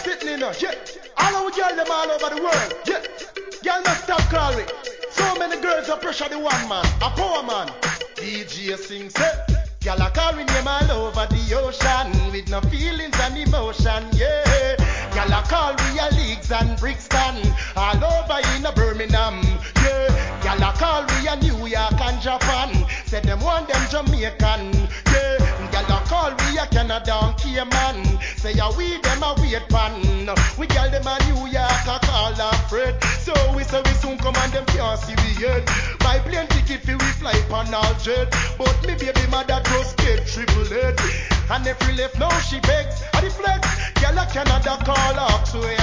sitting in her, yeah. All our girls them all over the world, yeah. Girl not stop calling. So many girls are pressure the one man, a power man. DJ sing say, girl a calling name all over the ocean with no feelings and emotion, yeah. Girl a call we a Leeds and Brixton, all over in a Birmingham, yeah. Girl a call we a New York and Japan, say them want them Jamaican, yeah. Girl a call we a Canada and Cayman, say a we them a wait pan. We girl them a New York a call a Fred, so we say we soon come and them can't see we yet. Buy plane ticket fi we fly pan all jet, but me baby mother just get triple it. And if we left now she begs, and the flex, girl a Canada call up, so